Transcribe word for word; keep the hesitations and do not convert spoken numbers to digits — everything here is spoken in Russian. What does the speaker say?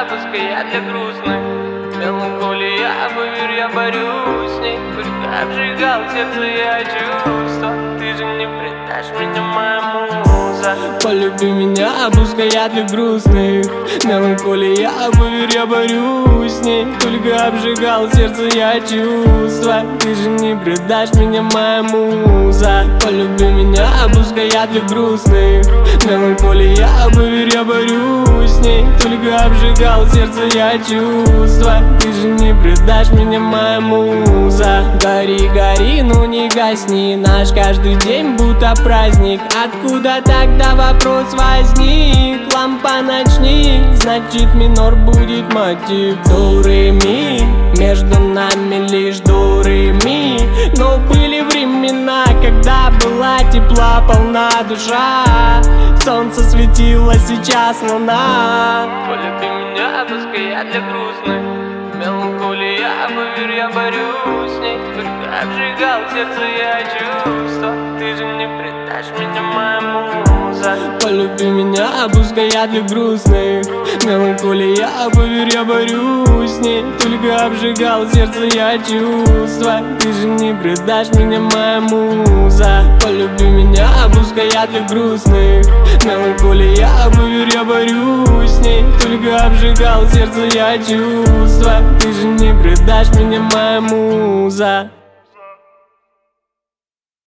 пускай я для грустных. Меланхолия, поверь, я борюсь с ней. Только обжигал сердце я чувства. Ты же не предашь меня, моя муза. Полюби меня, пускай я для грустных. Меланхолия, поверь, я борюсь с ней. Только обжигал сердце я чувства. Ты же не предашь меня, моя муза. Полюби меня, пускай я для грустных. Меланхолия, поверь, я борюсь с ней. Только обжигал сердце я чувства. Ты же не предашь меня, моя муза. Гори, гори, ну не гасни. Наш каждый день будто праздник. Откуда тогда вопрос возник? Лампа ночник, значит минор будет мотив. До ре ми, между нами лишь до ре ми. Но были времена, когда была тепла, полна душа. Солнце светило, сейчас луна. Полюби меня, пускай я для грустных. Меланхолия, поверь, я борюсь с ней. Только обжигал сердце я чувства. Ты же не предашь меня, моя муза. Полюби меня, пускай я для грустных. Меланхолия, поверь, я борюсь с ней. Только обжигал сердце я чувства. Ты же не предашь меня, моя муза. Полюби меня, пускай я для грустных. Меланхолия, поверь, я борюсь с ней. Только обжигал сердце я чувства. Ты же не предашь меня, моя муза.